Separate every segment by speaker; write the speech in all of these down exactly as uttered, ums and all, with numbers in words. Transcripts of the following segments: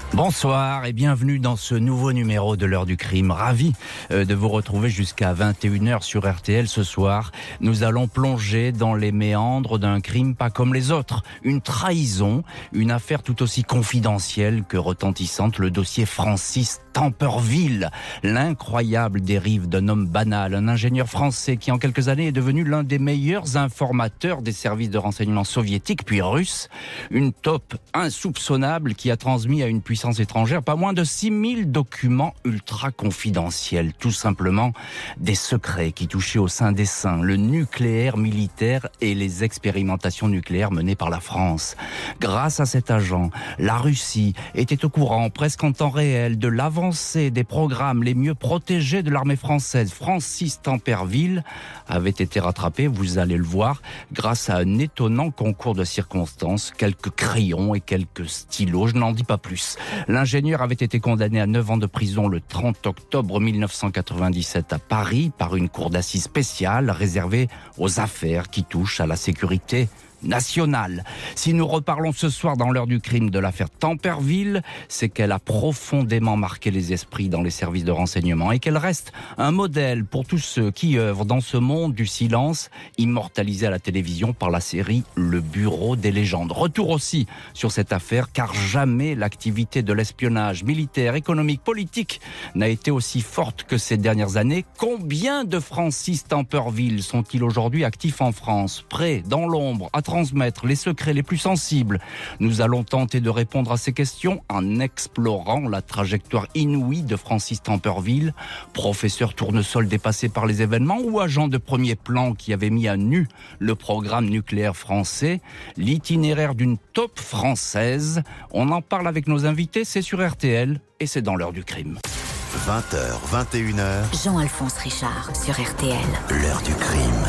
Speaker 1: Bonsoir et bienvenue dans ce nouveau numéro de l'heure du crime. Ravi de vous retrouver jusqu'à vingt et une heures sur R T L ce soir. Nous allons plonger dans les méandres d'un crime pas comme les autres. Une trahison, une affaire tout aussi confidentielle que retentissante, le dossier Francis Temperville. L'incroyable dérive d'un homme banal, un ingénieur français qui en quelques années est devenu l'un des meilleurs informateurs des services de renseignement soviétiques puis russes. Une taupe insoupçonnable qui a transmis à une puissance étrangère pas moins de six mille documents ultra confidentiels. Tout simplement des secrets qui touchaient au sein des saints, le nucléaire militaire et les expérimentations nucléaires menées par la France. Grâce à cet agent, la Russie était au courant presque en temps réel de l'avancée des programmes les mieux protégés de l'armée française. Francis Temperville avait été rattrapé, vous allez le voir, grâce à un étonnant concours de circonstances, quelques crayons et quelques stylos, je n'en dis pas plus. L'ingénieur avait été condamné à neuf ans de prison le trente octobre mille neuf cent quatre-vingt-dix-sept à Paris par une cour d'assises spéciale réservée aux affaires qui touchent à la sécurité nationale. Si nous reparlons ce soir dans l'heure du crime de l'affaire Temperville, c'est qu'elle a profondément marqué les esprits dans les services de renseignement et qu'elle reste un modèle pour tous ceux qui œuvrent dans ce monde du silence, immortalisé à la télévision par la série Le Bureau des légendes. Retour aussi sur cette affaire, car jamais l'activité de l'espionnage militaire, économique, politique n'a été aussi forte que ces dernières années. Combien de Francis Temperville sont-ils aujourd'hui actifs en France, prêts, dans l'ombre, à transmettre les secrets les plus sensibles? Nous allons tenter de répondre à ces questions en explorant la trajectoire inouïe de Francis Temperville, professeur tournesol dépassé par les événements ou agent de premier plan qui avait mis à nu le programme nucléaire français, l'itinéraire d'une taupe française. On en parle avec nos invités, c'est sur R T L et c'est dans l'heure du crime.
Speaker 2: vingt heures, vingt et une heures.
Speaker 3: Jean-Alphonse Richard sur R T L.
Speaker 2: L'heure du crime.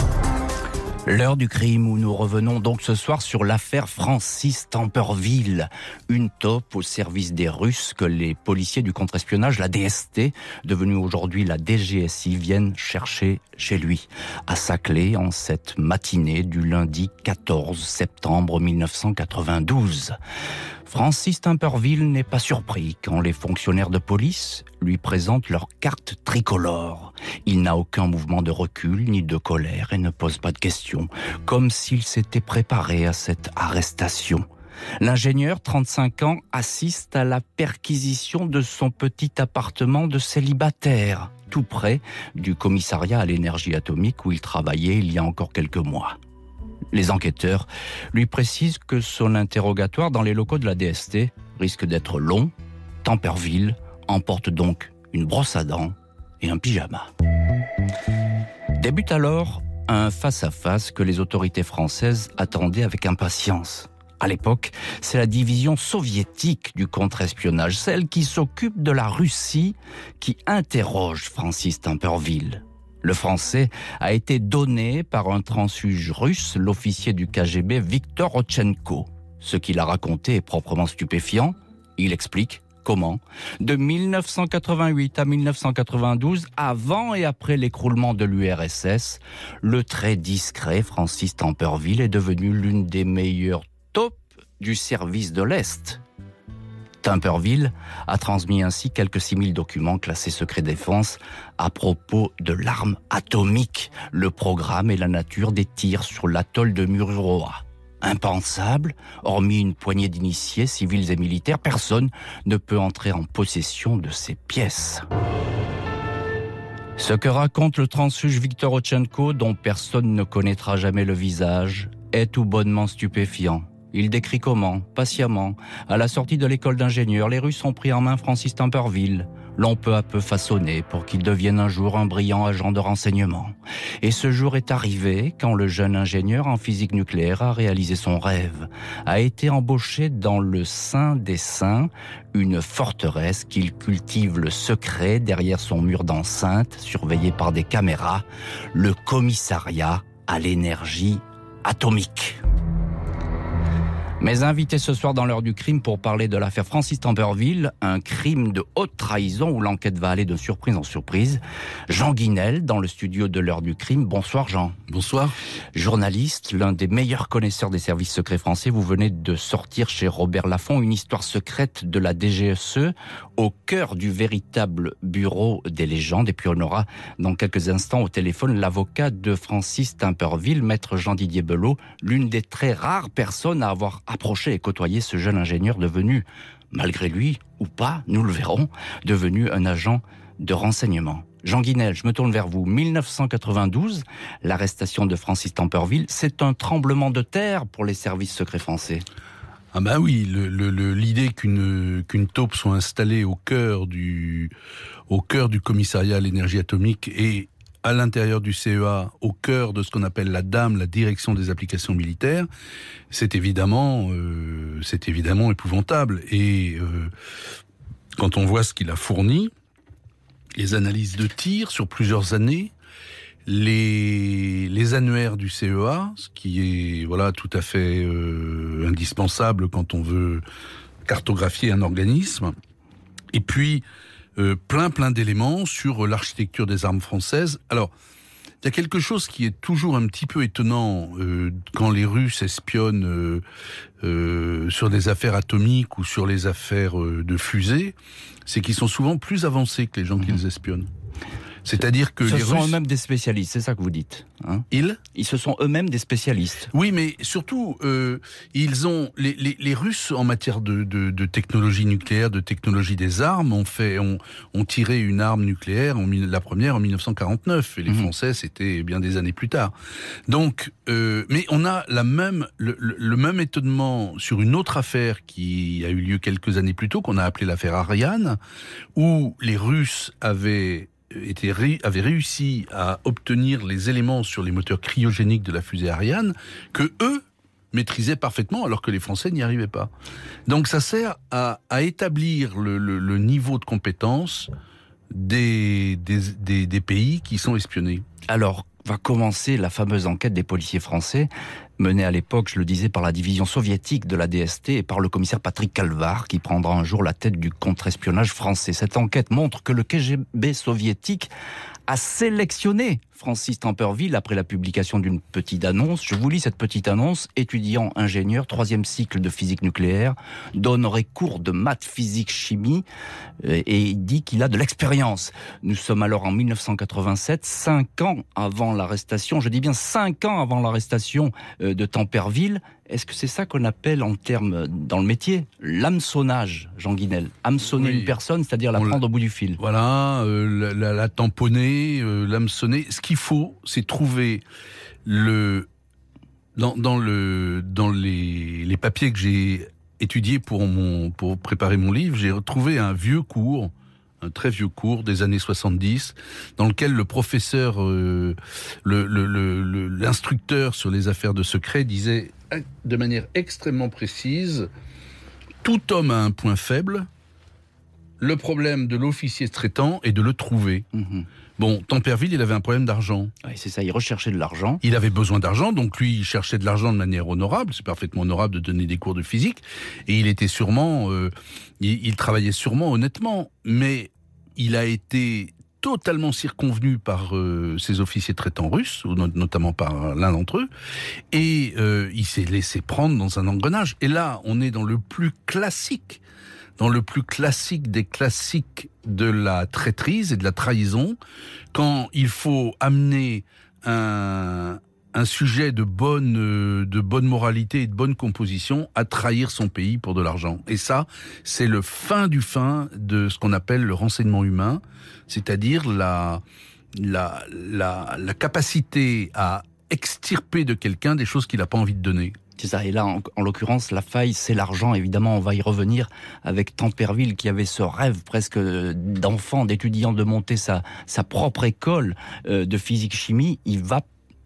Speaker 1: L'heure du crime où nous revenons donc ce soir sur l'affaire Francis Temperville. Une taupe au service des Russes que les policiers du contre-espionnage, la D S T, devenue aujourd'hui la D G S I, viennent chercher chez lui, à Saclay, en cette matinée du lundi quatorze septembre mille neuf cent quatre-vingt-douze. Francis Temperville n'est pas surpris quand les fonctionnaires de police lui présentent leur carte tricolore. Il n'a aucun mouvement de recul ni de colère et ne pose pas de questions, comme s'il s'était préparé à cette arrestation. L'ingénieur, trente-cinq ans, assiste à la perquisition de son petit appartement de célibataire, tout près du commissariat à l'énergie atomique où il travaillait il y a encore quelques mois. Les enquêteurs lui précisent que son interrogatoire dans les locaux de la D S T risque d'être long. Temperville emporte donc une brosse à dents et un pyjama. Débute alors un face-à-face que les autorités françaises attendaient avec impatience. À l'époque, c'est la division soviétique du contre-espionnage, celle qui s'occupe de la Russie, qui interroge Francis Temperville. Le français a été donné par un transfuge russe, l'officier du K G B Viktor Rotchenko. Ce qu'il a raconté est proprement stupéfiant. Il explique comment, de mille neuf cent quatre-vingt-huit à mille neuf cent quatre-vingt-douze, avant et après l'écroulement de l'U R S S, le très discret Francis Temperville est devenu l'une des meilleures taupes du service de l'Est. Temperville a transmis ainsi quelques six mille documents classés secret défense à propos de l'arme atomique, le programme et la nature des tirs sur l'atoll de Mururoa. Impensable, hormis une poignée d'initiés civils et militaires, personne ne peut entrer en possession de ces pièces. Ce que raconte le transfuge Viktor Rotchenko, dont personne ne connaîtra jamais le visage, est tout bonnement stupéfiant. Il décrit comment, patiemment, à la sortie de l'école d'ingénieurs, les Russes ont pris en main Francis Temperville, l'ont peu à peu façonné pour qu'il devienne un jour un brillant agent de renseignement. Et ce jour est arrivé quand le jeune ingénieur en physique nucléaire a réalisé son rêve, a été embauché dans le sein des saints, une forteresse qu'il cultive le secret derrière son mur d'enceinte, surveillé par des caméras, le commissariat à l'énergie atomique. Mes invités ce soir dans l'heure du crime pour parler de l'affaire Francis Tamperville, un crime de haute trahison où l'enquête va aller de surprise en surprise. Jean Guinel dans le studio de l'heure du crime. Bonsoir Jean.
Speaker 4: Bonsoir.
Speaker 1: Journaliste, l'un des meilleurs connaisseurs des services secrets français, vous venez de sortir chez Robert Laffont une histoire secrète de la D G S E au cœur du véritable bureau des légendes. Et puis on aura dans quelques instants au téléphone l'avocat de Francis Tamperville, maître Jean-Didier Belot, l'une des très rares personnes à avoir approché et côtoyé ce jeune ingénieur devenu, malgré lui ou pas, nous le verrons, devenu un agent de renseignement. Jean Guinel, je me tourne vers vous. mille neuf cent quatre-vingt-douze, l'arrestation de Francis Tamperville, c'est un tremblement de terre pour les services secrets français.
Speaker 4: Ah bah oui, le, le, le, l'idée qu'une, qu'une taupe soit installée au cœur du, au cœur du commissariat à l'énergie atomique et à l'intérieur du C E A, au cœur de ce qu'on appelle la D A M, la direction des applications militaires, c'est évidemment, euh, c'est évidemment épouvantable. Et euh, quand on voit ce qu'il a fourni, les analyses de tir sur plusieurs années, les, les annuaires du C E A, ce qui est voilà tout à fait euh, indispensable quand on veut cartographier un organisme, et puis Euh, plein plein d'éléments sur l'architecture des armes françaises. Alors, il y a quelque chose qui est toujours un petit peu étonnant euh, quand les Russes espionnent euh, euh, sur des affaires atomiques ou sur les affaires euh, de fusées, c'est qu'ils sont souvent plus avancés que les gens mmh. qui les espionnent. C'est-à-dire que
Speaker 1: Ce
Speaker 4: les
Speaker 1: sont
Speaker 4: Russes...
Speaker 1: eux-mêmes des spécialistes, c'est ça que vous dites, hein ?
Speaker 4: Ils
Speaker 1: Ils se sont eux-mêmes des spécialistes.
Speaker 4: Oui, mais surtout, euh, ils ont les, les, les Russes en matière de, de, de technologie nucléaire, de technologie des armes, ont fait, ont, ont tiré une arme nucléaire, en, la première en mille neuf cent quarante-neuf, et les mmh. Français c'était bien des années plus tard. Donc, euh, mais on a la même, le, le, le même étonnement sur une autre affaire qui a eu lieu quelques années plus tôt, qu'on a appelée l'affaire Ariane, où les Russes avaient Était, avait réussi à obtenir les éléments sur les moteurs cryogéniques de la fusée Ariane que eux maîtrisaient parfaitement alors que les Français n'y arrivaient pas. Donc ça sert à, à établir le, le, le niveau de compétence des, des, des, des pays qui sont espionnés.
Speaker 1: Alors, va commencer la fameuse enquête des policiers français, menée à l'époque, je le disais, par la division soviétique de la D S T et par le commissaire Patrick Calvar, qui prendra un jour la tête du contre-espionnage français. Cette enquête montre que le K G B soviétique a sélectionné Francis Tamperville après la publication d'une petite annonce. Je vous lis cette petite annonce. Étudiant ingénieur, troisième cycle de physique nucléaire, donnerait cours de maths, physique, chimie, et il dit qu'il a de l'expérience. Nous sommes alors en mille neuf cent quatre-vingt-sept, cinq ans avant l'arrestation, je dis bien cinq ans avant l'arrestation de Tamperville. Est-ce que c'est ça qu'on appelle en termes, dans le métier, l'hameçonnage, Jean Guinel ? Hameçonner oui. une personne, c'est-à-dire la On prendre l... au bout du fil.
Speaker 4: Voilà, euh, la, la, la tamponner, euh, l'hameçonner. Ce qu'il faut, c'est trouver le... Dans, dans, le, dans les, les papiers que j'ai étudiés pour, mon, pour préparer mon livre, j'ai retrouvé un vieux cours, un très vieux cours des années soixante-dix, dans lequel le professeur, euh, le, le, le, le, l'instructeur sur les affaires de secret disait de manière extrêmement précise, tout homme a un point faible, le problème de l'officier traitant est de le trouver. Mmh. Bon, Tamperville, il avait un problème d'argent.
Speaker 1: Oui, c'est ça, il recherchait de l'argent.
Speaker 4: Il avait besoin d'argent, donc lui, il cherchait de l'argent de manière honorable, c'est parfaitement honorable de donner des cours de physique, et il était sûrement, euh, il, il travaillait sûrement honnêtement, mais il a été totalement circonvenu par euh, ses officiers traitants russes, ou no- notamment par l'un d'entre eux, et euh, il s'est laissé prendre dans un engrenage. Et là, on est dans le plus classique, dans le plus classique des classiques de la traîtrise et de la trahison, quand il faut amener un, un sujet de bonne, de bonne moralité et de bonne composition à trahir son pays pour de l'argent. Et ça, c'est le fin du fin de ce qu'on appelle le renseignement humain, c'est-à-dire la, la, la, la capacité à extirper de quelqu'un des choses qu'il n'a pas envie de donner.
Speaker 1: C'est ça, et là, en, en l'occurrence, la faille, c'est l'argent. Évidemment, on va y revenir avec Tamperville, qui avait ce rêve presque d'enfant, d'étudiant, de monter sa, sa propre école euh, de physique-chimie. Il va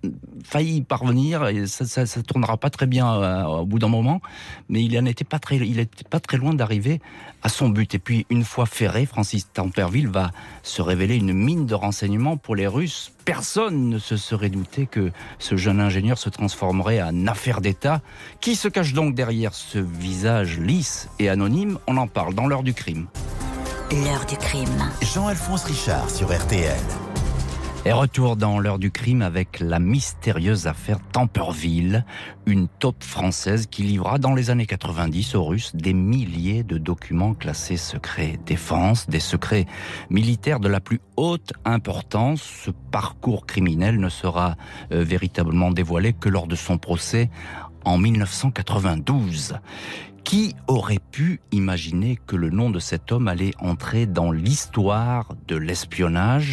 Speaker 1: failli y parvenir, et ça ne tournera pas très bien euh, au bout d'un moment, mais il n'était pas très, il était pas très loin d'arriver à son but. Et puis, une fois ferré, Francis Temperville va se révéler une mine de renseignements pour les Russes. Personne ne se serait douté que ce jeune ingénieur se transformerait en affaire d'État. Qui se cache donc derrière ce visage lisse et anonyme? On en parle dans l'heure du crime.
Speaker 3: L'heure du crime.
Speaker 2: Jean-Alphonse Richard sur R T L.
Speaker 1: Et retour dans l'heure du crime avec la mystérieuse affaire Temperville, une taupe française qui livra dans les années quatre-vingt-dix aux Russes des milliers de documents classés secrets défense, des secrets militaires de la plus haute importance. Ce parcours criminel ne sera euh, véritablement dévoilé que lors de son procès en mille neuf cent quatre-vingt-douze. Qui aurait pu imaginer que le nom de cet homme allait entrer dans l'histoire de l'espionnage ?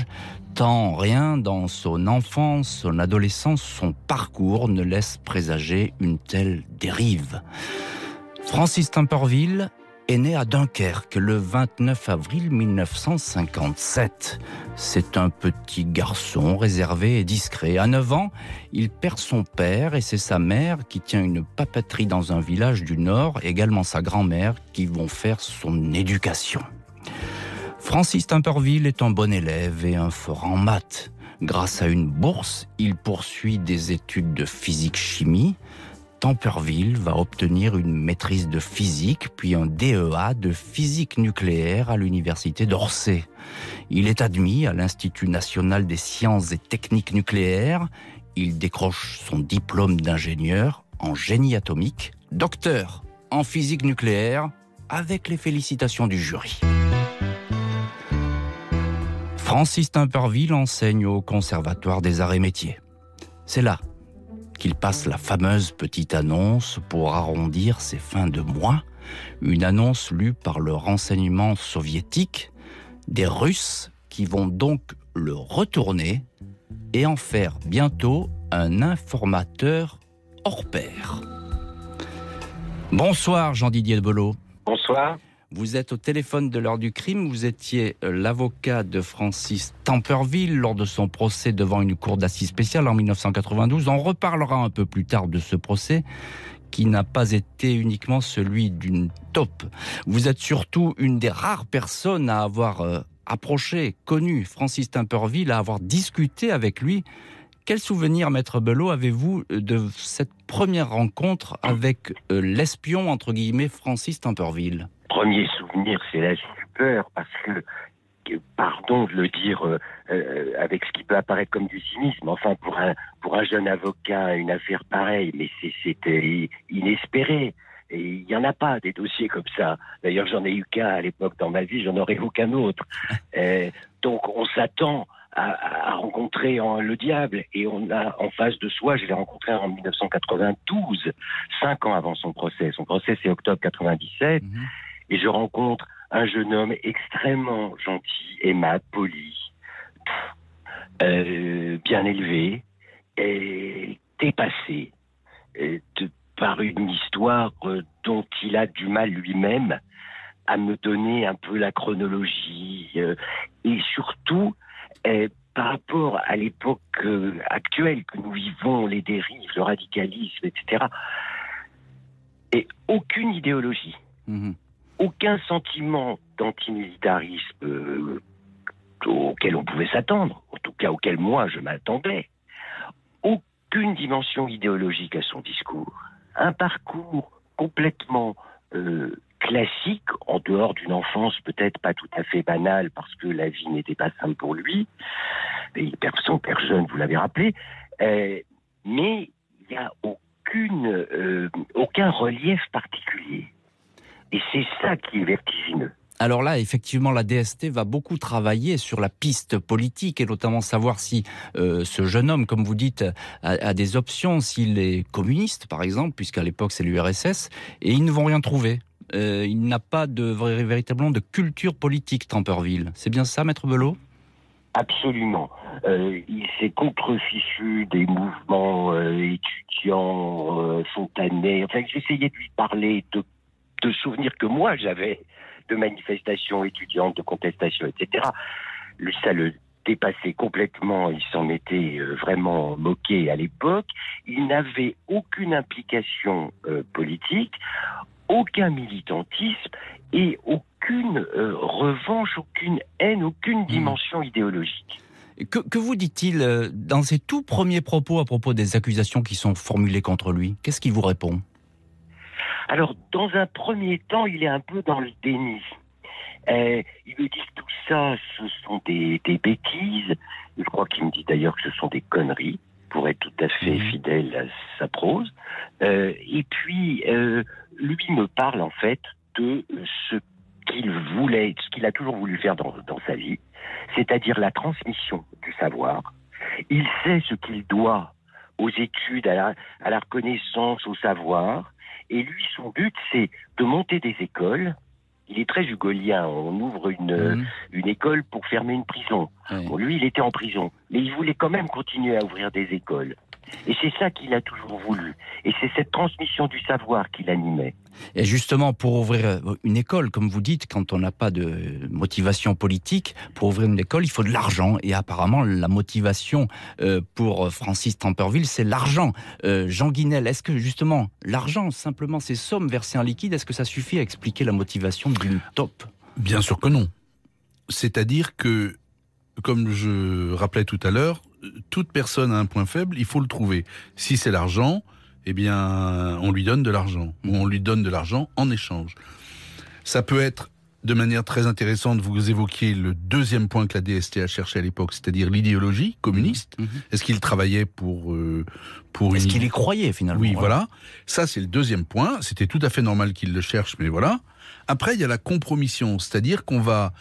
Speaker 1: Tant rien dans son enfance, son adolescence, son parcours ne laisse présager une telle dérive. Francis Temperville est né à Dunkerque le vingt-neuf avril mille neuf cent cinquante-sept. C'est un petit garçon réservé et discret. À neuf ans, il perd son père et c'est sa mère qui tient une papeterie dans un village du Nord, également sa grand-mère, qui vont faire son éducation. Francis Temperville est un bon élève et un fort en maths. Grâce à une bourse, il poursuit des études de physique-chimie. Temperville va obtenir une maîtrise de physique, puis un D E A de physique nucléaire à l'université d'Orsay. Il est admis à l'Institut national des sciences et techniques nucléaires. Il décroche son diplôme d'ingénieur en génie atomique, docteur en physique nucléaire, avec les félicitations du jury. Francis Temperville enseigne au Conservatoire des Arts et Métiers. C'est là qu'il passe la fameuse petite annonce pour arrondir ses fins de mois, une annonce lue par le renseignement soviétique, des Russes qui vont donc le retourner et en faire bientôt un informateur hors pair. Bonsoir Jean-Didier Belot.
Speaker 5: Bonsoir.
Speaker 1: Vous êtes au téléphone de l'heure du crime. Vous étiez l'avocat de Francis Temperville lors de son procès devant une cour d'assises spéciale en mille neuf cent quatre-vingt-douze. On reparlera un peu plus tard de ce procès qui n'a pas été uniquement celui d'une taupe. Vous êtes surtout une des rares personnes à avoir euh, approché, connu Francis Temperville, à avoir discuté avec lui. Quel souvenir, Maître Belot, avez-vous de cette première rencontre avec euh, l'espion, entre guillemets, Francis Temperville ?
Speaker 5: Premier souvenir, c'est la stupeur, parce que, que, pardon de le dire euh, euh, avec ce qui peut apparaître comme du cynisme, enfin pour un, pour un jeune avocat, une affaire pareille, mais c'est, c'était inespéré. Et il n'y en a pas des dossiers comme ça. D'ailleurs, j'en ai eu qu'un à l'époque dans ma vie, j'en aurais aucun autre. Euh, donc on s'attend à, à rencontrer en, le diable, et on a en face de soi, je l'ai rencontré en mille neuf cent quatre-vingt-douze, cinq ans avant son procès. Son procès, c'est octobre quatre-vingt-dix-sept. Mmh. Et je rencontre un jeune homme extrêmement gentil, aimable, poli, euh, bien élevé, et dépassé euh, de, par une histoire euh, dont il a du mal lui-même à me donner un peu la chronologie. Euh, et surtout, euh, par rapport à l'époque euh, actuelle que nous vivons, les dérives, le radicalisme, et cetera, et aucune idéologie. Mmh. Aucun sentiment d'antimilitarisme euh, auquel on pouvait s'attendre, en tout cas auquel moi je m'attendais. Aucune dimension idéologique à son discours. Un parcours complètement euh, classique, en dehors d'une enfance peut-être pas tout à fait banale, parce que la vie n'était pas simple pour lui. Et son père jeune, vous l'avez rappelé. Euh, mais il n'y a aucune, euh, aucun relief particulier. Et c'est ça qui est vertigineux.
Speaker 1: Alors là, effectivement, la D S T va beaucoup travailler sur la piste politique et notamment savoir si euh, ce jeune homme, comme vous dites, a, a des options, s'il est communiste, par exemple, puisqu'à l'époque c'est l'U R S S, et ils ne vont rien trouver. Euh, il n'a pas de, véritablement de culture politique, Temperville. C'est bien ça, Maître Belot ?
Speaker 5: Absolument. Euh, il s'est contrefichu des mouvements euh, étudiants, euh, fontanés. Enfin, j'essayais de lui parler de de souvenirs que moi j'avais de manifestations étudiantes, de contestations, et cetera. Lui, ça le dépassé complètement, il s'en était euh, vraiment moqué à l'époque. Il n'avait aucune implication euh, politique, aucun militantisme et aucune euh, revanche, aucune haine, aucune dimension mmh. idéologique.
Speaker 1: Que, que vous dit-il euh, dans ses tout premiers propos à propos des accusations qui sont formulées contre lui? Qu'est-ce qu'il vous répond?
Speaker 5: Alors, dans un premier temps, il est un peu dans le déni. Euh, il me dit que tout ça, ce sont des, des bêtises. Je crois qu'il me dit d'ailleurs que ce sont des conneries, pour être tout à fait fidèle à sa prose. Euh, et puis, euh, lui me parle en fait de ce qu'il voulait, ce qu'il a toujours voulu faire dans, dans sa vie, c'est-à-dire la transmission du savoir. Il sait ce qu'il doit aux études, à la, à la reconnaissance, au savoir. Et lui, son but, c'est de monter des écoles. Il est très hugolien. On ouvre une, mmh. une école pour fermer une prison. Oui. Bon, lui, il était en prison. Mais il voulait quand même continuer à ouvrir des écoles. Et c'est ça qu'il a toujours voulu. Et c'est cette transmission du savoir qui l'animait.
Speaker 1: Et justement, pour ouvrir une école, comme vous dites, quand on n'a pas de motivation politique, pour ouvrir une école, il faut de l'argent. Et apparemment, la motivation euh, pour Francis Tamperville, c'est l'argent. Euh, Jean Guinel, est-ce que justement, l'argent, simplement ces sommes versées en liquide, est-ce que ça suffit à expliquer la motivation d'une taupe?
Speaker 4: Bien sûr que non. C'est-à-dire que, comme je rappelais tout à l'heure, toute personne a un point faible, il faut le trouver. Si c'est l'argent, eh bien, on lui donne de l'argent. Ou on lui donne de l'argent en échange. Ça peut être, de manière très intéressante, vous évoquiez le deuxième point que la D S T a cherché à l'époque, c'est-à-dire l'idéologie communiste. Mmh. Est-ce qu'il travaillait pour... Euh, pour
Speaker 1: Est-ce
Speaker 4: une...
Speaker 1: qu'il y croyait, finalement?
Speaker 4: Oui,
Speaker 1: ouais.
Speaker 4: voilà. Ça, c'est le deuxième point. C'était tout à fait normal qu'il le cherche, mais voilà. Après, il y a la compromission, c'est-à-dire qu'on va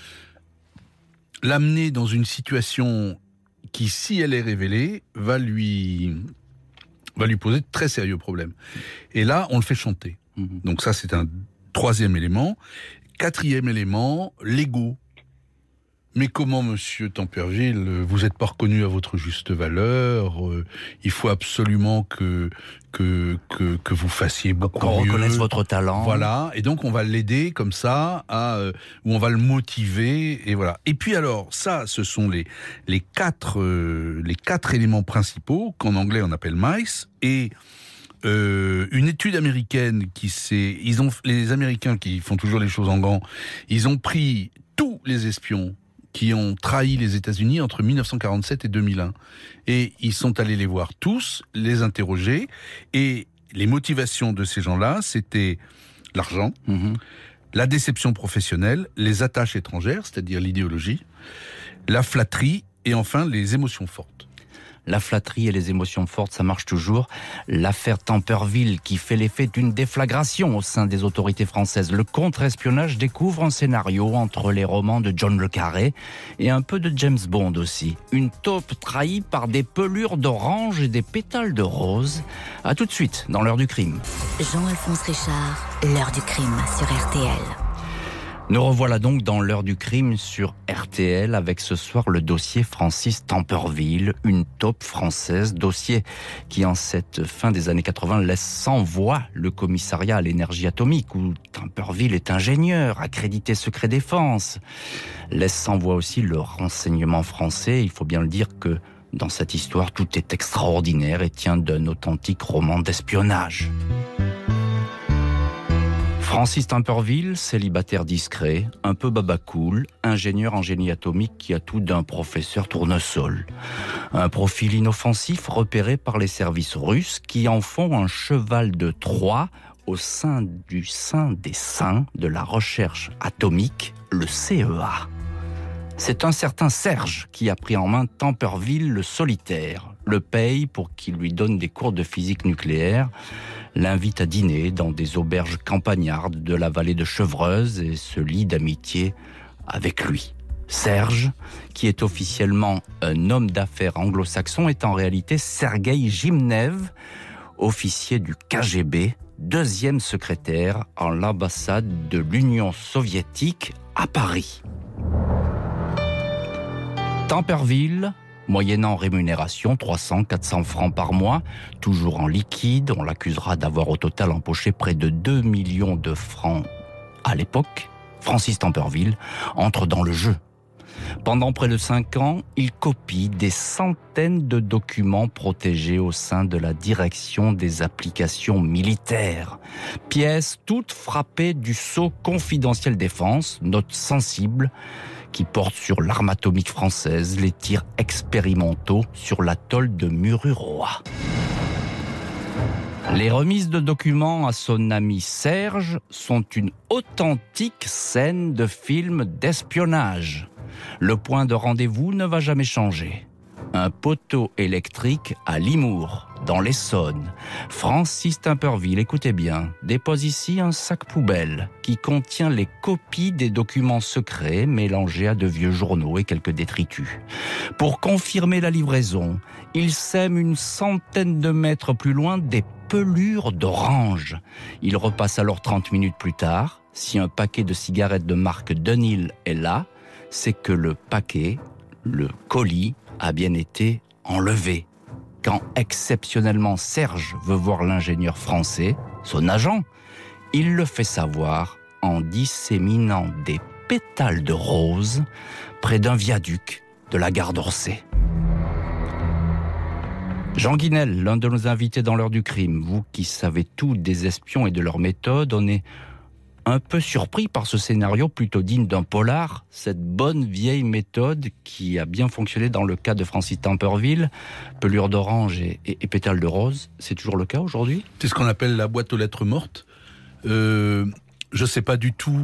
Speaker 4: l'amener dans une situation qui, si elle est révélée, va lui, va lui poser de très sérieux problèmes. Et là, on le fait chanter. Mmh. Donc ça, c'est un troisième élément. Quatrième élément, l'ego. Mais comment, monsieur Tamperville, vous n'êtes pas reconnu à votre juste valeur, euh, il faut absolument que, que, que, que vous fassiez beaucoup mieux.
Speaker 1: Qu'on reconnaisse votre talent.
Speaker 4: Voilà, et donc on va l'aider comme ça, à, euh, ou on va le motiver, et voilà. Et puis alors, ça, ce sont les, les, quatre, euh, les quatre éléments principaux, qu'en anglais on appelle MICE, et... Euh, une étude américaine qui s'est... Ils ont, les Américains qui font toujours les choses en grand, ils ont pris tous les espions qui ont trahi les États-Unis entre mille neuf cent quarante-sept et deux mille un. Et ils sont allés les voir tous, les interroger, et les motivations de ces gens-là, c'était l'argent, mmh. la déception professionnelle, les attaches étrangères, c'est-à-dire l'idéologie, la flatterie, et enfin les émotions fortes.
Speaker 1: La flatterie et les émotions fortes, ça marche toujours. L'affaire Tamperville qui fait l'effet d'une déflagration au sein des autorités françaises. Le contre-espionnage découvre un scénario entre les romans de John le Carré et un peu de James Bond aussi. Une taupe trahie par des pelures d'orange et des pétales de rose. À tout de suite dans l'heure du crime.
Speaker 3: Jean-Alphonse Richard, l'heure du crime sur R T L.
Speaker 1: Nous revoilà donc dans l'heure du crime sur R T L avec ce soir le dossier Francis Tamperville, une taupe française, dossier qui en cette fin des années quatre-vingts laisse sans voix le commissariat à l'énergie atomique où Tamperville est ingénieur, accrédité secret défense. Laisse sans voix aussi le renseignement français, il faut bien le dire que dans cette histoire tout est extraordinaire et tient d'un authentique roman d'espionnage. Francis Tamperville, célibataire discret, un peu babacool, ingénieur en génie atomique qui a tout d'un professeur tournesol. Un profil inoffensif repéré par les services russes qui en font un cheval de Troie au sein du sein des saints de la recherche atomique, le C E A. C'est un certain Serge qui a pris en main Tamperville le solitaire, le paye pour qu'il lui donne des cours de physique nucléaire, l'invite à dîner dans des auberges campagnardes de la vallée de Chevreuse et se lie d'amitié avec lui. Serge, qui est officiellement un homme d'affaires anglo-saxon, est en réalité Sergueï Gimnev, officier du K G B, deuxième secrétaire en l'ambassade de l'Union soviétique à Paris. Tamperville, moyennant rémunération, trois cents à quatre cents francs par mois, toujours en liquide, on l'accusera d'avoir au total empoché près de deux millions de francs à l'époque, Francis Tamperville entre dans le jeu. Pendant près de cinq ans, il copie des centaines de documents protégés au sein de la direction des applications militaires. Pièces toutes frappées du sceau confidentiel défense, notes sensibles, qui portent sur l'arme atomique française, les tirs expérimentaux sur l'atoll de Mururoa. Les remises de documents à son ami Serge sont une authentique scène de film d'espionnage. Le point de rendez-vous ne va jamais changer. Un poteau électrique à Limours, dans l'Essonne. Francis Timperville, écoutez bien, dépose ici un sac poubelle qui contient les copies des documents secrets mélangés à de vieux journaux et quelques détritus. Pour confirmer la livraison, il sème une centaine de mètres plus loin des pelures d'orange. Il repasse alors trente minutes plus tard. Si un paquet de cigarettes de marque Dunhill est là, c'est que le paquet, le colis, a bien été enlevé. Quand exceptionnellement Serge veut voir l'ingénieur français, son agent, il le fait savoir en disséminant des pétales de rose près d'un viaduc de la gare d'Orsay. Jean Guinel, l'un de nos invités dans l'heure du crime, vous qui savez tout des espions et de leurs méthodes, on est un peu surpris par ce scénario plutôt digne d'un polar, cette bonne vieille méthode qui a bien fonctionné dans le cas de Francis Timperville, pelure d'orange et, et, et pétales de rose. C'est toujours le cas aujourd'hui ?
Speaker 4: C'est ce qu'on appelle la boîte aux lettres mortes. Euh, je ne sais pas du tout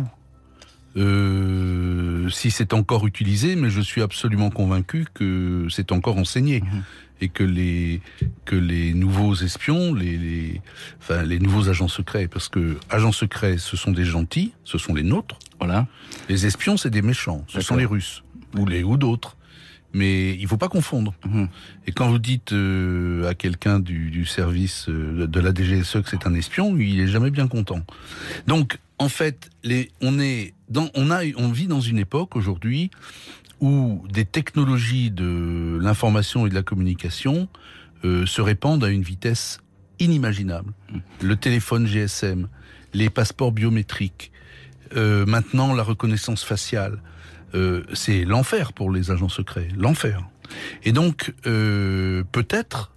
Speaker 4: euh, si c'est encore utilisé, mais je suis absolument convaincu que c'est encore enseigné. Mmh. Et que les que les nouveaux espions, les, les enfin les nouveaux agents secrets, parce que agents secrets, ce sont des gentils, ce sont les nôtres. Voilà. Les espions, c'est des méchants, ce D'accord. sont les Russes ou les ou d'autres. Mais il faut pas confondre. Mmh. Et quand vous dites euh, à quelqu'un du, du service euh, de la D G S E que c'est un espion, il est jamais bien content. Donc en fait, les on est dans on a on vit dans une époque aujourd'hui où des technologies de l'information et de la communication euh, se répandent à une vitesse inimaginable. Le téléphone G S M, les passeports biométriques, euh, maintenant la reconnaissance faciale, euh, c'est l'enfer pour les agents secrets, l'enfer. Et donc, euh, peut-être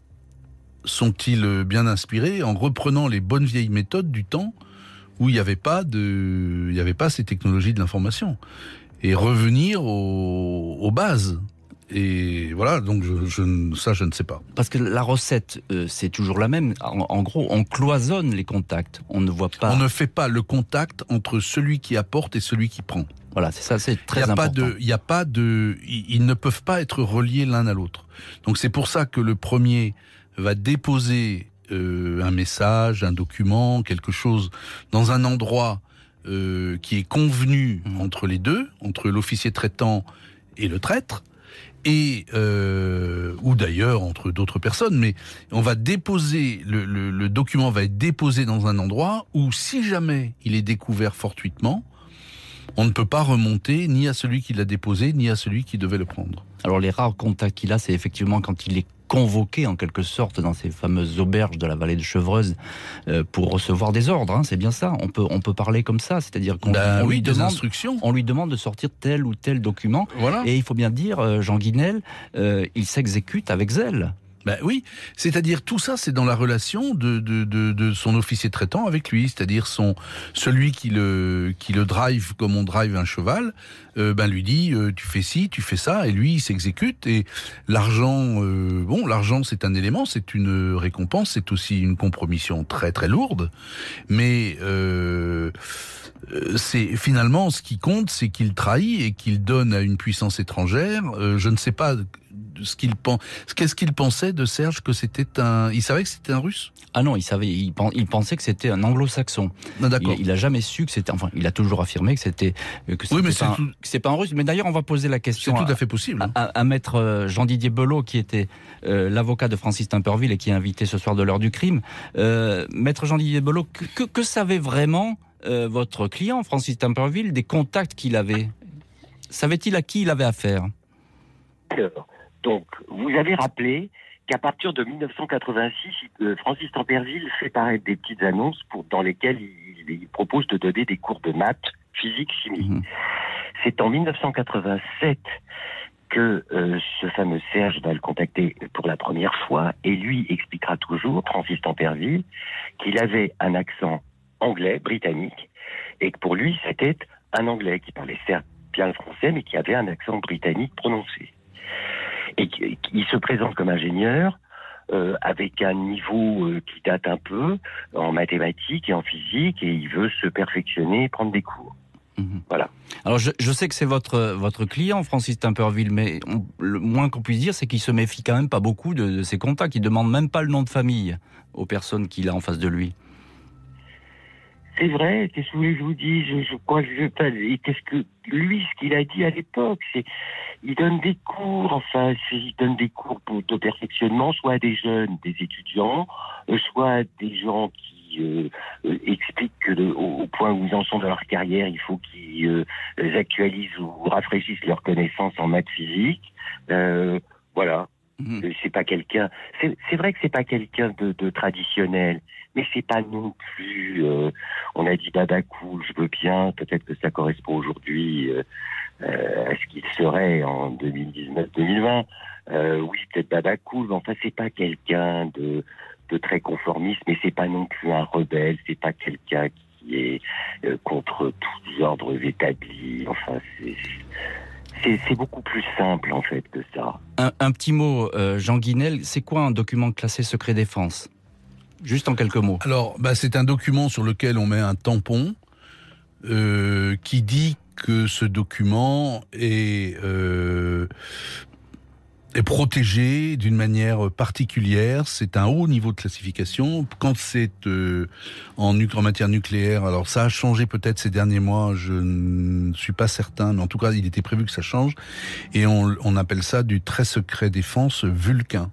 Speaker 4: sont-ils bien inspirés en reprenant les bonnes vieilles méthodes du temps où il n'y avait pas de, il n'y avait pas ces technologies de l'information. Et revenir aux, aux bases. Et voilà, donc je, je, ça, je ne sais pas.
Speaker 1: Parce que la recette, euh, c'est toujours la même. En, en gros, on cloisonne les contacts. On ne voit pas...
Speaker 4: On ne fait pas le contact entre celui qui apporte et celui qui prend.
Speaker 1: Voilà, c'est ça, c'est très
Speaker 4: il y a
Speaker 1: important.
Speaker 4: Pas de, il n'y a pas de... Ils ne peuvent pas être reliés l'un à l'autre. Donc c'est pour ça que le premier va déposer euh, un message, un document, quelque chose, dans un endroit... Euh, qui est convenu mmh. entre les deux, entre l'officier traitant et le traître, et euh, ou d'ailleurs entre d'autres personnes, mais on va déposer, le, le, le document va être déposé dans un endroit où si jamais il est découvert fortuitement, on ne peut pas remonter ni à celui qui l'a déposé, ni à celui qui devait le prendre.
Speaker 1: Alors les rares contacts qu'il a, c'est effectivement quand il est convoqué en quelque sorte dans ces fameuses auberges de la vallée de Chevreuse euh, pour recevoir des ordres, hein, c'est bien ça. On peut on peut parler comme ça, c'est-à-dire qu'on
Speaker 4: ben
Speaker 1: on
Speaker 4: oui,
Speaker 1: lui
Speaker 4: des
Speaker 1: demande,
Speaker 4: instructions.
Speaker 1: On lui demande de sortir tel ou tel document.
Speaker 4: Voilà.
Speaker 1: Et il faut bien dire, euh, Jean Guinel, euh, il s'exécute avec zèle.
Speaker 4: Ben oui, c'est-à-dire tout ça, c'est dans la relation de, de, de, de son officier traitant avec lui, c'est-à-dire son celui qui le qui le drive comme on drive un cheval, euh, ben lui dit euh, tu fais ci, tu fais ça, et lui il s'exécute. Et l'argent, euh, bon, l'argent c'est un élément, c'est une récompense, c'est aussi une compromission très très lourde, mais euh, c'est finalement ce qui compte, c'est qu'il trahit et qu'il donne à une puissance étrangère. Euh, je ne sais pas. Ce qu'il pense, qu'est-ce qu'il pensait de Serge, que c'était un, il savait que c'était un Russe?
Speaker 1: Ah non, il savait, il, il pensait que c'était un Anglo-Saxon.
Speaker 4: Ah, d'accord.
Speaker 1: Il, il a jamais su que c'était, enfin, il a toujours affirmé que c'était, que c'était
Speaker 4: oui, mais
Speaker 1: pas,
Speaker 4: c'est,
Speaker 1: un,
Speaker 4: tout...
Speaker 1: que c'est pas un Russe. Mais d'ailleurs, on va poser la question.
Speaker 4: C'est tout à fait possible.
Speaker 1: À, à, à maître Jean-Didier Belot, qui était euh, l'avocat de Francis Timperville et qui est invité ce soir de l'heure du crime. Euh, maître Jean-Didier Belot, que, que, que savait vraiment euh, votre client, Francis Timperville, des contacts qu'il avait? Savait-il à qui il avait affaire?
Speaker 5: Alors, donc, vous avez rappelé qu'à partir de dix-neuf cent quatre-vingt-six, euh, Francis Timperville fait paraître des petites annonces pour, dans lesquelles il, il propose de donner des cours de maths, physique, chimie. Mmh. c'est en dix-neuf cent quatre-vingt-sept que euh, ce fameux Serge va le contacter pour la première fois, et lui expliquera toujours, Francis Temperville, qu'il avait un accent anglais, britannique, et que pour lui, c'était un anglais qui parlait certes bien le français, mais qui avait un accent britannique prononcé. Et qu'il se présente comme ingénieur, euh, avec un niveau euh, qui date un peu en mathématiques et en physique, et il veut se perfectionner et prendre des cours. Mmh. Voilà.
Speaker 1: Alors je, je sais que c'est votre, votre client, Francis Temperville, mais on, le moins qu'on puisse dire, c'est qu'il se méfie quand même pas beaucoup de, de ses contacts. Il demande même pas le nom de famille aux personnes qu'il a en face de lui.
Speaker 5: C'est vrai, qu'est-ce que vous voulez que je vous dise, je, je crois que je pas. Et qu'est-ce que lui, ce qu'il a dit à l'époque, c'est il donne des cours, enfin, il donne des cours pour, de perfectionnement, soit à des jeunes, des étudiants, euh, soit à des gens qui euh, euh, expliquent que le, au, au point où ils en sont dans leur carrière, il faut qu'ils euh, actualisent ou rafraîchissent leurs connaissances en maths physique. Euh, voilà. Mmh. C'est pas quelqu'un. C'est, c'est vrai que c'est pas quelqu'un de, de traditionnel, mais c'est pas non plus. Euh, on a dit baba cool, je veux bien. Peut-être que ça correspond aujourd'hui euh, euh, à ce qu'il serait en deux mille dix-neuf deux mille vingt. Euh, oui, peut-être baba cool, mais enfin c'est pas quelqu'un de, de très conformiste, mais c'est pas non plus un rebelle. C'est pas quelqu'un qui est euh, contre tous les ordres établis. Enfin, c'est. C'est, c'est beaucoup plus simple, en fait, que ça.
Speaker 1: Un, un petit mot, euh, Jean Guinel, c'est quoi un document classé secret défense ? Juste en quelques mots.
Speaker 4: Alors, bah, c'est un document sur lequel on met un tampon euh, qui dit que ce document est, euh, est protégé d'une manière particulière. C'est un haut niveau de classification. Quand c'est euh, en, en matière nucléaire, alors ça a changé peut-être ces derniers mois, je ne suis pas certain, mais en tout cas, il était prévu que ça change. Et on, on appelle ça du très secret défense Vulcain.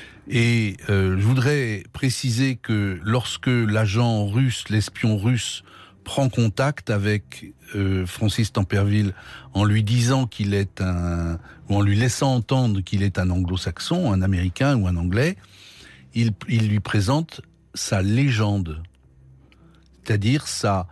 Speaker 4: Et euh, je voudrais préciser que lorsque l'agent russe, l'espion russe, prend contact avec euh, Francis Temperville en lui disant qu'il est un, ou en lui laissant entendre qu'il est un anglo-saxon, un américain ou un anglais, il, il lui présente sa légende, c'est-à-dire sa,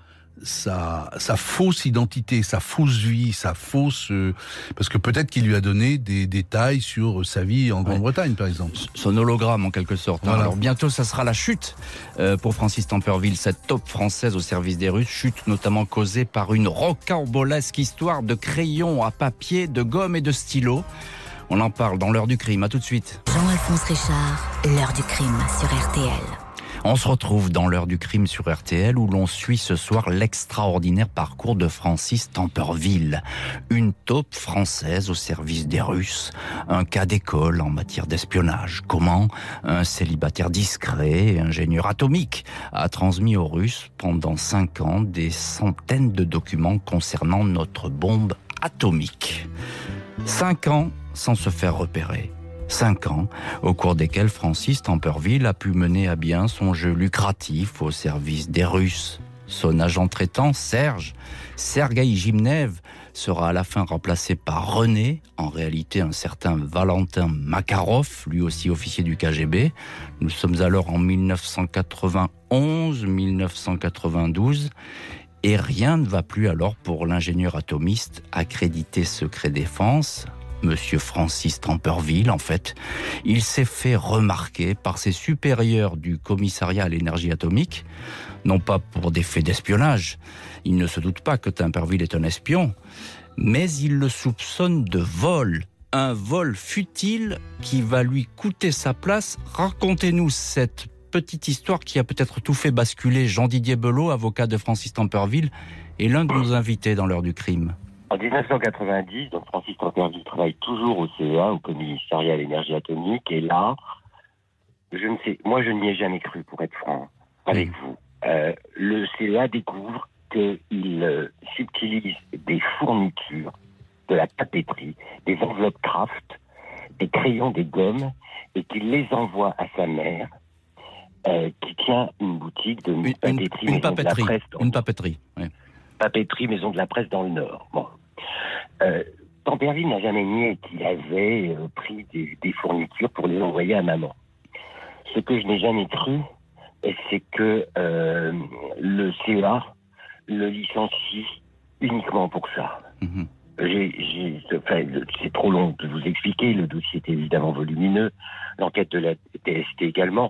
Speaker 4: sa, sa fausse identité, sa fausse vie, sa fausse... Euh, parce que peut-être qu'il lui a donné des détails sur sa vie en Grande-Bretagne, ouais. Par exemple.
Speaker 1: Son hologramme, en quelque sorte. Voilà. Alors bientôt, ça sera la chute euh, pour Francis Temperville, cette taupe française au service des Russes. Chute notamment causée par une rocambolesque histoire de crayons à papier, de gomme et de stylo. On en parle dans l'heure du crime. À tout de suite.
Speaker 3: Jean-Alphonse Richard, l'heure du crime sur R T L.
Speaker 1: On se retrouve dans l'heure du crime sur R T L où l'on suit ce soir l'extraordinaire parcours de Francis Temperville. Une taupe française au service des Russes. Un cas d'école en matière d'espionnage. Comment un célibataire discret, ingénieur atomique, a transmis aux Russes pendant cinq ans des centaines de documents concernant notre bombe atomique. Cinq ans sans se faire repérer. Cinq ans, au cours desquels Francis Temperville a pu mener à bien son jeu lucratif au service des Russes. Son agent traitant, Serge, Sergueï Gimnev, sera à la fin remplacé par René, en réalité un certain Valentin Makarov, lui aussi officier du K G B. Nous sommes alors en dix-neuf cent quatre-vingt-onze dix-neuf cent quatre-vingt-douze, et rien ne va plus alors pour l'ingénieur atomiste accrédité secret défense, Monsieur Francis Temperville, en fait. Il s'est fait remarquer par ses supérieurs du commissariat à l'énergie atomique, non pas pour des faits d'espionnage. Il ne se doute pas que Temperville est un espion, mais il le soupçonne de vol. Un vol futile qui va lui coûter sa place. Racontez-nous cette petite histoire qui a peut-être tout fait basculer. Jean-Didier Belot, avocat de Francis Temperville, est l'un de nos invités dans l'heure du crime.
Speaker 5: En dix-neuf cent quatre-vingt-dix, donc Francis Temperville travaille toujours au C E A, au commissariat à l'énergie atomique, et là, je ne sais, moi je n'y ai jamais cru, pour être franc avec mmh. vous. Euh, le C E A découvre qu'il euh, subtilise des fournitures, de la papeterie, des enveloppes craft, des crayons, des gommes, et qu'il les envoie à sa mère, euh, qui tient une boutique de
Speaker 1: une,
Speaker 5: papeterie,
Speaker 1: une, une papeterie, de la presse. Une papeterie, oui.
Speaker 5: Papeterie, maison de la presse dans le Nord. Bon. Euh, Temperville n'a jamais nié qu'il avait euh, pris des, des fournitures pour les envoyer à maman. Ce que je n'ai jamais cru, c'est que euh, le C E A le licencie uniquement pour ça. Mmh. J'ai, j'ai, enfin, c'est trop long de vous expliquer. Le dossier est évidemment volumineux. L'enquête de la T S T également.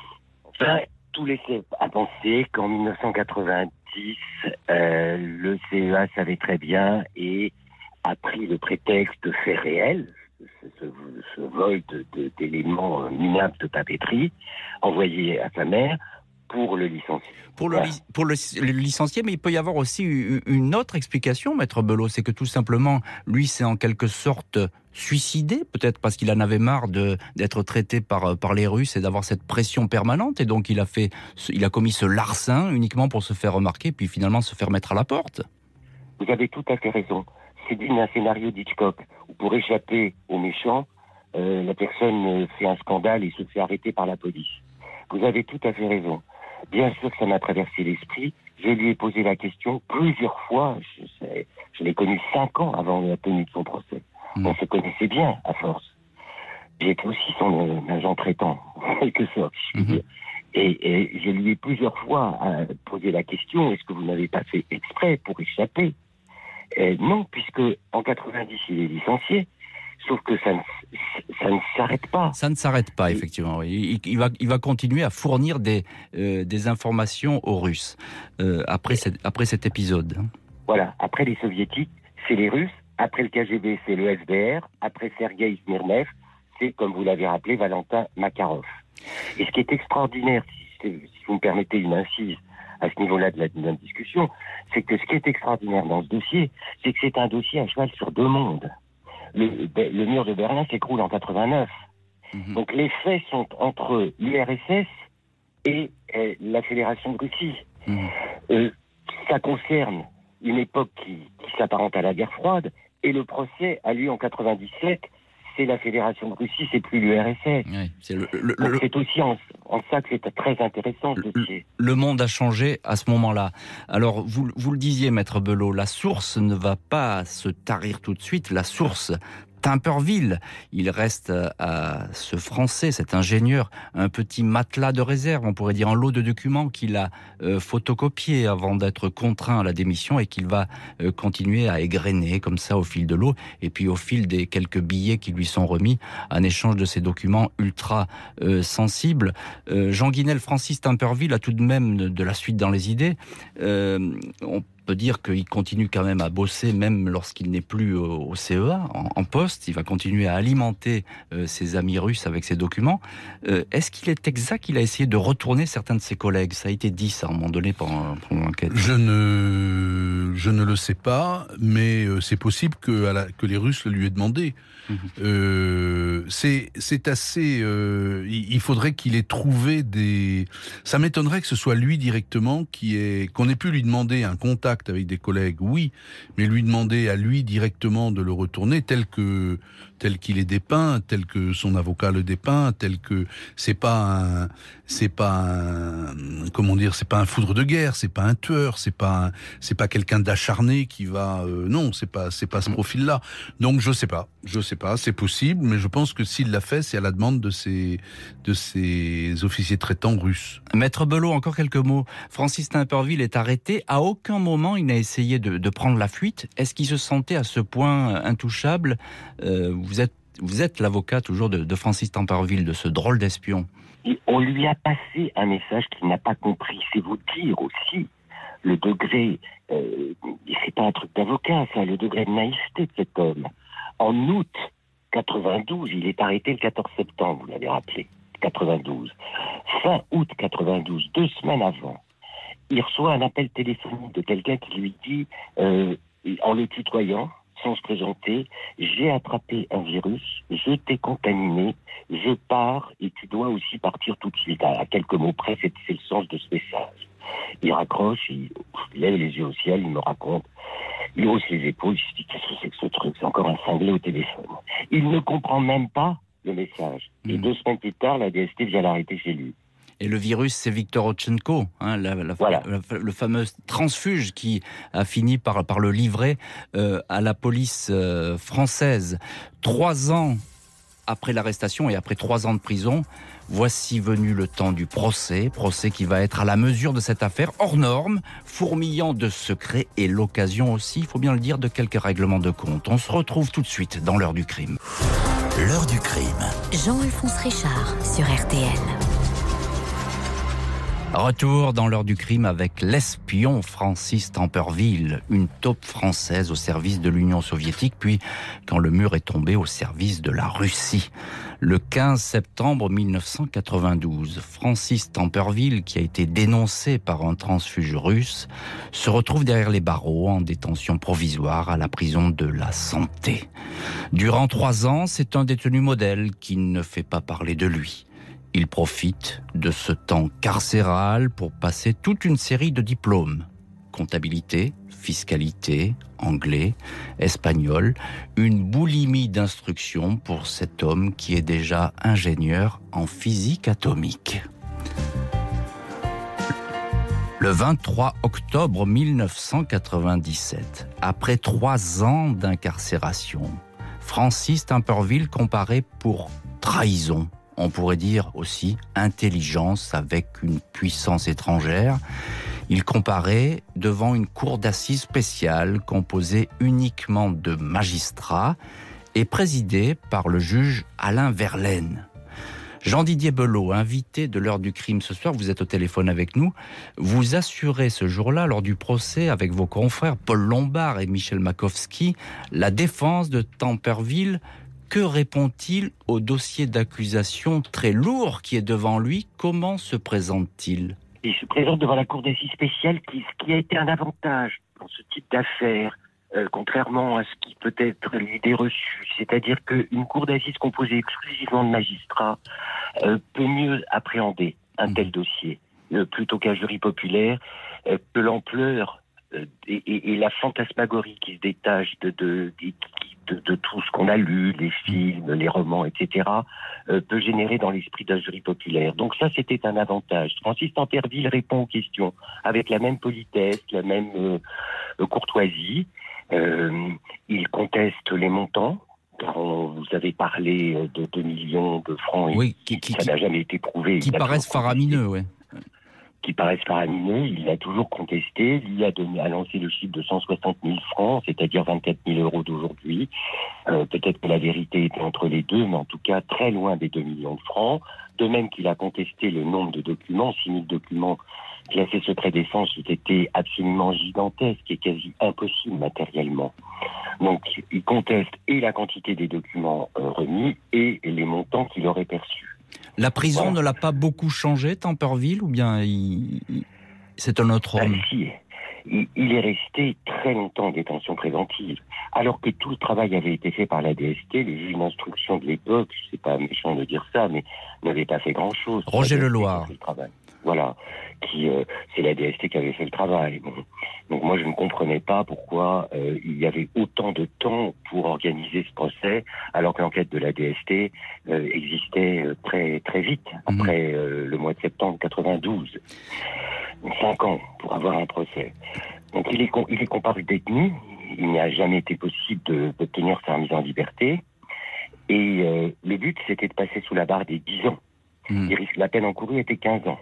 Speaker 5: Enfin, tout laissait à penser qu'en dix-neuf cent quatre-vingt-dix, euh, le C E A savait très bien et a pris le prétexte de faits réels, ce, ce, ce vol de, de, d'éléments minables de papeterie, envoyé à sa mère pour le licencier.
Speaker 1: Pour, le, li- pour le, le licencier, mais il peut y avoir aussi une autre explication, Maître Belot, c'est que tout simplement, lui, c'est en quelque sorte suicidé, peut-être parce qu'il en avait marre de, d'être traité par, par les Russes et d'avoir cette pression permanente, et donc il a, fait, il a commis ce larcin uniquement pour se faire remarquer, puis finalement se faire mettre à la porte.
Speaker 5: Vous avez tout à fait raison. C'est digne d'un scénario d'Hitchcock, où pour échapper aux méchants, euh, la personne fait un scandale et se fait arrêter par la police. Vous avez tout à fait raison. Bien sûr que ça m'a traversé l'esprit. Je lui ai posé la question plusieurs fois. Je, sais, je l'ai connu cinq ans avant la tenue de son procès. Mmh. On se connaissait bien, à force. J'étais aussi son euh, agent traitant, en quelque sorte. Mmh. Et, et je lui ai plusieurs fois euh, posé la question, est-ce que vous n'avez pas fait exprès pour échapper ? euh, Non, puisque en quatre-vingt-dix, il est licencié. Sauf que ça ne, ça ne s'arrête pas.
Speaker 1: Ça ne s'arrête pas, effectivement. Il, il, va, il va continuer à fournir des, euh, des informations aux Russes euh, après, cette, après cet épisode.
Speaker 5: Voilà. Après les Soviétiques, c'est les Russes. Après le K G B, c'est le F B R. Après Sergueï Smirnev, c'est, comme vous l'avez rappelé, Valentin Makarov. Et ce qui est extraordinaire, si, si vous me permettez une incise à ce niveau-là de la, de la discussion, c'est que ce qui est extraordinaire dans ce dossier, c'est que c'est un dossier à cheval sur deux mondes. Le, le mur de Berlin s'écroule en quatre-vingt-neuf. Mmh. Donc les faits sont entre l'U R S S et euh, la Fédération de Russie. Mmh. Euh, ça concerne une époque qui, qui s'apparente à la guerre froide, et le procès a lieu en quatre-vingt-dix-sept. C'est la Fédération de Russie, c'est plus l'U R S S.
Speaker 1: Oui, c'est, le, le,
Speaker 5: Donc
Speaker 1: le,
Speaker 5: c'est aussi en, en ça que c'est très intéressant ce dossier.
Speaker 1: Le monde a changé à ce moment-là. Alors, vous, vous le disiez, Maître Belot, la source ne va pas se tarir tout de suite. La source, Timperville, il reste à ce Français, cet ingénieur, un petit matelas de réserve, on pourrait dire un lot de documents qu'il a euh, photocopié avant d'être contraint à la démission et qu'il va euh, continuer à égrener comme ça au fil de l'eau et puis au fil des quelques billets qui lui sont remis en échange de ces documents ultra euh, sensibles. Euh, Jean Guinel, Francis Timperville a tout de même de, de la suite dans les idées. Euh, on peut dire qu'il continue quand même à bosser, même lorsqu'il n'est plus au C E A, en, en poste. Il va continuer à alimenter euh, ses amis russes avec ses documents. Euh, est-ce qu'il est exact qu'il a essayé de retourner certains de ses collègues ? Ça a été dit, ça, à un moment donné, pendant, pendant l'enquête.
Speaker 4: Je ne, je ne le sais pas, mais c'est possible que, à la, que les Russes le lui aient demandé. Mmh. Euh, c'est, c'est assez... Euh, il faudrait qu'il ait trouvé des... Ça m'étonnerait que ce soit lui directement qui ait... qu'on ait pu lui demander un contact avec des collègues, oui, mais lui demander à lui directement de le retourner tel que tel qu'il est dépeint, tel que son avocat le dépeint, tel que c'est pas un c'est pas un comment dire, c'est pas un foudre de guerre, c'est pas un tueur, c'est pas un, c'est pas quelqu'un d'acharné qui va euh, non, c'est pas c'est pas ce profil-là. Donc je sais pas, je sais pas, c'est possible, mais je pense que s'il l'a fait, c'est à la demande de ses de ses officiers traitants russes.
Speaker 1: Maître Belot, encore quelques mots. Francis Timperville est arrêté. À aucun moment il n'a essayé de, de prendre la fuite. Est-ce qu'il se sentait à ce point intouchable ? euh, Vous êtes, vous êtes l'avocat toujours de, de Francis Timperville, de ce drôle d'espion.
Speaker 5: Et on lui a passé un message qu'il n'a pas compris. C'est vous dire aussi le degré, euh, c'est pas un truc d'avocat, ça, le degré de naïveté de cet homme. En août quatre-vingt-douze, il est arrêté le quatorze septembre, vous l'avez rappelé, quatre-vingt-douze. Fin août quatre-vingt-douze, deux semaines avant, il reçoit un appel téléphonique de quelqu'un qui lui dit, euh, en le tutoyant, sans se présenter, j'ai attrapé un virus, je t'ai contaminé, je pars et tu dois aussi partir tout de suite. À quelques mots près, c'est, c'est le sens de ce message. Il raccroche, il, il lève les yeux au ciel, il me raconte, il hausse les épaules, il se dit qu'est-ce que c'est que ce truc, c'est encore un cinglé au téléphone. Il ne comprend même pas le message. Mmh. Et deux semaines plus tard, la D S T vient l'arrêter chez lui.
Speaker 1: Et le virus, c'est Victor Rodchenko, hein, la, la,
Speaker 5: voilà.
Speaker 1: la, le fameux transfuge qui a fini par, par le livrer euh, à la police euh, française. Trois ans après l'arrestation et après trois ans de prison, voici venu le temps du procès. Procès qui va être à la mesure de cette affaire, hors norme, fourmillant de secrets et l'occasion aussi, il faut bien le dire, de quelques règlements de compte. On se retrouve tout de suite dans l'heure du crime.
Speaker 2: L'heure du crime.
Speaker 3: Jean-Alphonse Richard sur R T L.
Speaker 1: Retour dans l'heure du crime avec l'espion Francis Temperville, une taupe française au service de l'Union soviétique, puis quand le mur est tombé au service de la Russie. Le quinze septembre mille neuf cent quatre-vingt-douze, Francis Temperville, qui a été dénoncé par un transfuge russe, se retrouve derrière les barreaux en détention provisoire à la prison de la Santé. Durant trois ans, c'est un détenu modèle qui ne fait pas parler de lui. Il profite de ce temps carcéral pour passer toute une série de diplômes. Comptabilité, fiscalité, anglais, espagnol, une boulimie d'instruction pour cet homme qui est déjà ingénieur en physique atomique. Le vingt-trois octobre mille neuf cent quatre-vingt-dix-sept, après trois ans d'incarcération, Francis Temperville comparé pour trahison. On pourrait dire aussi intelligence avec une puissance étrangère. Il comparait devant une cour d'assises spéciale composée uniquement de magistrats et présidée par le juge Alain Verlaine. Jean-Didier Belot, invité de l'heure du crime ce soir, vous êtes au téléphone avec nous. Vous assurez ce jour-là, lors du procès avec vos confrères Paul Lombard et Michel Makowski, la défense de Temperville. Que répond-il au dossier d'accusation très lourd qui est devant lui? Comment se présente-t-il?
Speaker 5: Il se présente devant la cour d'assises spéciale, qui, ce qui a été un avantage dans ce type d'affaires, euh, contrairement à ce qui peut être l'idée reçue. C'est-à-dire qu'une cour d'assises composée exclusivement de magistrats euh, peut mieux appréhender un tel dossier, euh, plutôt qu'un jury populaire, euh, que l'ampleur euh, et, et, et la fantasmagorie qui se détache de, de, de, de, de tout ce qu'on a lu, les films, les romans, et cetera, euh, peut générer dans l'esprit d'un jury populaire. Donc ça, c'était un avantage. Francis Temperville répond aux questions avec la même politesse, la même euh, courtoisie. Euh, il conteste les montants. Vous avez parlé de deux millions de francs.
Speaker 1: Oui, qui, qui,
Speaker 5: ça n'a jamais été prouvé.
Speaker 1: Qui paraissent faramineux, oui.
Speaker 5: Qui paraissent faramineux, il l'a toujours contesté. Il a, donné, a lancé le chiffre de cent soixante mille francs, c'est-à-dire vingt-quatre mille euros d'aujourd'hui. Euh, peut-être que la vérité était entre les deux, mais en tout cas très loin des deux millions de francs. De même qu'il a contesté le nombre de documents, six mille documents classés secret défense, ont été absolument gigantesques et quasi impossibles matériellement. Donc il conteste et la quantité des documents euh, remis et les montants qu'il aurait perçus.
Speaker 1: La prison
Speaker 5: voilà.
Speaker 1: ne l'a pas beaucoup changé, Temperville, ou bien il... c'est un autre homme?
Speaker 5: Ah, si. il, il est resté très longtemps en détention préventive, alors que tout le travail avait été fait par la D S T. Les juges d'instruction de l'époque, c'est pas méchant de dire ça, mais n'avaient pas fait grand-chose.
Speaker 1: Roger Leloir.
Speaker 5: Voilà, qui euh, c'est la D S T qui avait fait le travail. Bon. Donc moi je ne comprenais pas pourquoi euh, il y avait autant de temps pour organiser ce procès, alors que l'enquête de la D S T euh, existait euh, très très vite après euh, le mois de septembre quatre-vingt-douze. Donc, cinq ans pour avoir un procès. Donc il est il est comparu détenu. Il n'a jamais été possible de, d'obtenir sa remise en liberté. Et euh, le but c'était de passer sous la barre des dix ans. Mmh. Il risque, la peine encourue était quinze ans.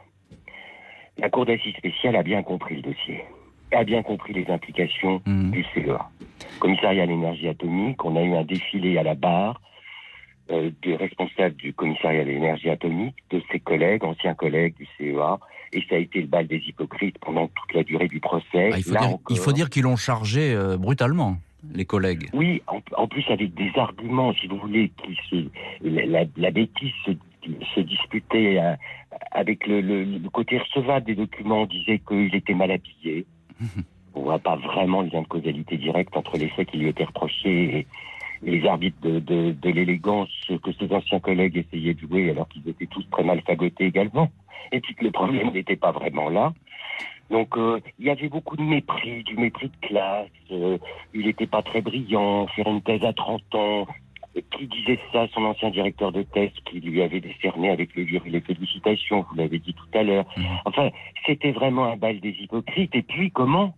Speaker 5: La Cour d'assises spéciale a bien compris le dossier, a bien compris les implications mmh. du C E A. Commissariat à l'énergie atomique, on a eu un défilé à la barre euh, des responsables du commissariat à l'énergie atomique, de ses collègues, anciens collègues du C E A, et ça a été le bal des hypocrites pendant toute la durée du procès.
Speaker 1: Ah, il, faut dire, encore, il faut dire qu'ils l'ont chargé euh, brutalement, les collègues.
Speaker 5: Oui, en, en plus avec des arguments, si vous voulez, qui se, la, la, la bêtise se se disputait euh, avec le, le, le côté recevable des documents. On disait qu'il était mal habillé. On voit pas vraiment le lien de causalité directe entre les faits qui lui étaient reprochés et, et les arbitres de, de, de l'élégance que ses anciens collègues essayaient de jouer alors qu'ils étaient tous très mal fagotés également. Et puis que le problème n'était pas vraiment là. Donc euh, il y avait beaucoup de mépris, du mépris de classe. Euh, il n'était pas très brillant, faire une thèse à trente ans. Qui disait ça? Son ancien directeur de thèse qui lui avait décerné avec le jury les félicitations, vous l'avez dit tout à l'heure. Enfin, c'était vraiment un bal des hypocrites. Et puis, comment?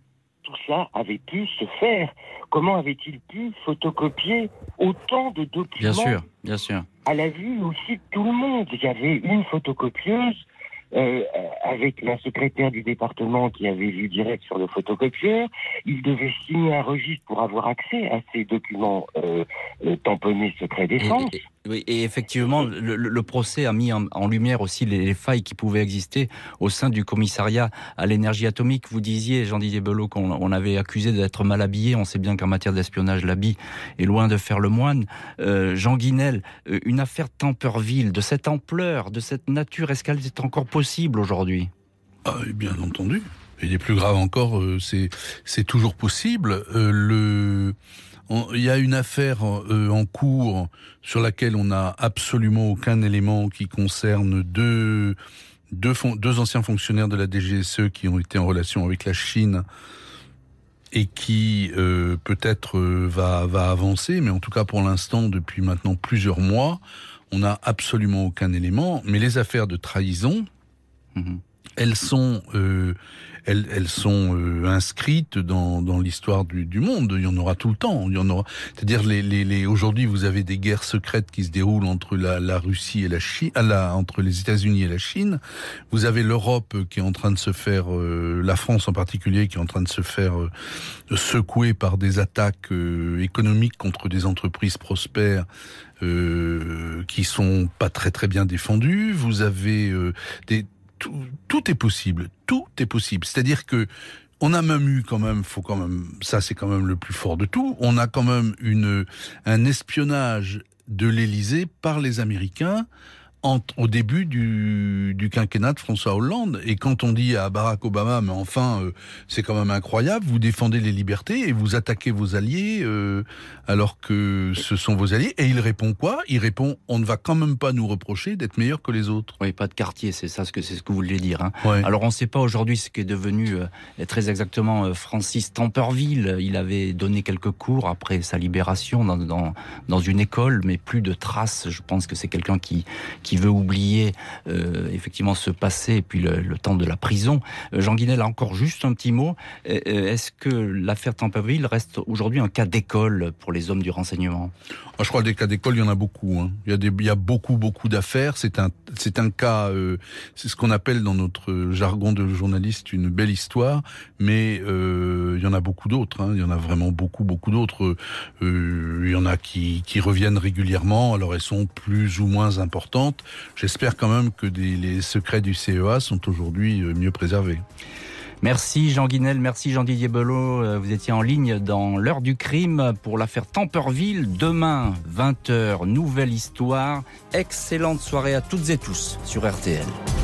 Speaker 5: tout ça avait pu se faire? Comment avait-il pu photocopier autant de documents?
Speaker 1: Bien sûr, bien sûr.
Speaker 5: À la vue aussi de tout le monde. Il y avait une photocopieuse euh, avec la secrétaire du département qui avait vu direct sur le photocopieur. Il devait signer un registre pour avoir accès à ces documents euh, euh, tamponnés secret défense.
Speaker 1: Et, et, oui, et effectivement, le, le procès a mis en, en lumière aussi les, les failles qui pouvaient exister au sein du commissariat à l'énergie atomique. Vous disiez, Jean-Didier Belot, qu'on on avait accusé d'être mal habillé. On sait bien qu'en matière d'espionnage, l'habit est loin de faire le moine. Euh, Jean Guinel, une affaire Temperville de cette ampleur, de cette nature, est-ce qu'elle est encore possible aujourd'hui?
Speaker 4: Ah, bien entendu. Et les plus graves encore, euh, c'est c'est toujours possible. Euh, le Il y a une affaire euh, en cours sur laquelle on n'a absolument aucun élément qui concerne deux, deux, fon- deux anciens fonctionnaires de la D G S E qui ont été en relation avec la Chine et qui euh, peut-être euh, va, va avancer, mais en tout cas pour l'instant, depuis maintenant plusieurs mois, on n'a absolument aucun élément. Mais les affaires de trahison, mmh. elles sont... Euh, Elles, elles sont euh, inscrites dans, dans l'histoire du, du monde. Il y en aura tout le temps. Il y en aura. C'est-à-dire, les, les, les, aujourd'hui, vous avez des guerres secrètes qui se déroulent entre la, la Russie et la Chine, la, entre les États-Unis et la Chine. Vous avez l'Europe qui est en train de se faire, euh, la France en particulier, qui est en train de se faire euh, secouer par des attaques euh, économiques contre des entreprises prospères. Euh, qui sont pas très très bien défendues. Vous avez euh, des Tout, tout est possible, tout est possible. C'est-à-dire que on a même eu quand même, faut quand même, ça c'est quand même le plus fort de tout. On a quand même une un espionnage de l'Élysée par les Américains entre, au début du, du quinquennat de François Hollande. Et quand on dit à Barack Obama, mais enfin, euh, c'est quand même incroyable, vous défendez les libertés et vous attaquez vos alliés euh, alors que ce sont vos alliés. Et il répond quoi? Il répond, on ne va quand même pas nous reprocher d'être meilleurs que les autres.
Speaker 1: Oui, pas de quartier, c'est ça ce que c'est ce que vous voulez dire. Hein.
Speaker 4: Ouais.
Speaker 1: Alors on ne sait pas aujourd'hui ce qu'est devenu euh, très exactement euh, Francis Temperville. Il avait donné quelques cours après sa libération dans, dans, dans une école, mais plus de traces. Je pense que c'est quelqu'un qui qui veut oublier euh, effectivement ce passé et puis le, le temps de la prison. Euh, Jean Guinel, encore juste un petit mot. Euh, est-ce que l'affaire Temperville reste aujourd'hui un cas d'école pour les hommes du renseignement?
Speaker 4: Ah, je crois que des cas d'école, il y en a beaucoup. Hein. Il y a des, il y a beaucoup, beaucoup d'affaires. C'est un, c'est un cas, euh, c'est ce qu'on appelle dans notre jargon de journaliste une belle histoire. Mais euh, il y en a beaucoup d'autres. Hein. Il y en a vraiment beaucoup, beaucoup d'autres. Euh, il y en a qui, qui reviennent régulièrement. Alors elles sont plus ou moins importantes. J'espère quand même que des, les secrets du C E A sont aujourd'hui mieux préservés.
Speaker 1: Merci Jean Guinel, merci Jean-Didier Belot. Vous étiez en ligne dans l'heure du crime pour l'affaire Temperville. Demain, vingt heures, nouvelle histoire. Excellente soirée à toutes et tous sur R T L.